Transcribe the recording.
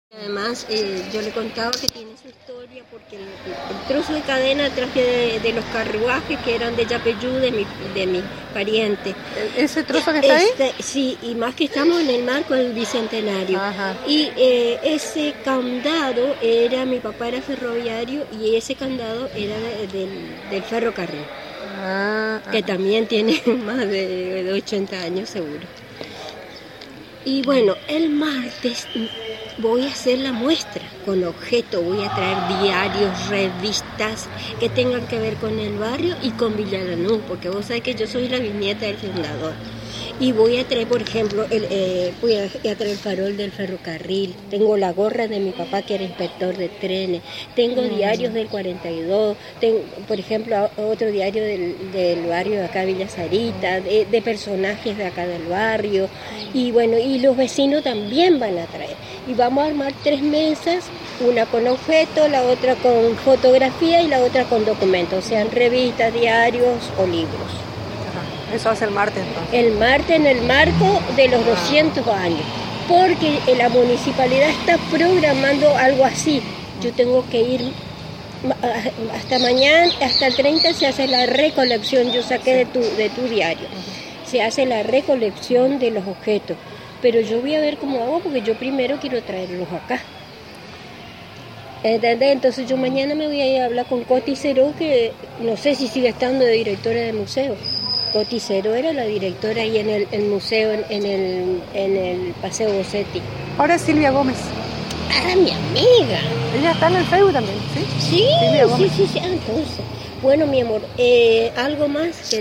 Además, yo le contaba que tiene su historia porque el trozo de cadena traje de los carruajes que eran de Yapeyú, de mi pariente. ¿Ese trozo que está ahí? Sí, y más que estamos en el marco del Bicentenario. Ajá. Y ese candado mi papá era ferroviario y ese candado era del ferrocarril, que también tiene más de 80 años seguro. Y bueno, el martes voy a hacer la muestra con objeto, voy a traer diarios, revistas que tengan que ver con el barrio y con Villa Lanús, porque vos sabés que yo soy la bisnieta del fundador. Y voy a traer, por ejemplo, voy a traer el farol del ferrocarril, tengo la gorra de mi papá que era inspector de trenes, tengo diarios del 42, tengo, por ejemplo, otro diario del barrio de acá, Villa Sarita, de personajes de acá del barrio, y bueno, y los vecinos también van a traer. Y vamos a armar 3 mesas, una con objetos, la otra con fotografía y la otra con documentos, sean revistas, diarios o libros. Eso hace el martes entonces. El martes en el marco de los 200 años, porque la municipalidad está programando algo así. Yo tengo que ir hasta mañana, hasta el 30 se hace la recolección, yo saqué de tu diario, se hace la recolección de los objetos, pero yo voy a ver cómo hago porque yo primero quiero traerlos acá. Entonces yo mañana me voy a ir a hablar con Coti Ceró, que no sé si sigue estando de directora de museo. Coti Ceró era la directora ahí en el museo, en el Paseo Bossetti. Ahora es Silvia Gómez. Ah, mi amiga. Ella está en el Facebook también, ¿sí? Sí, sí. Ah, entonces. Bueno, mi amor, algo más que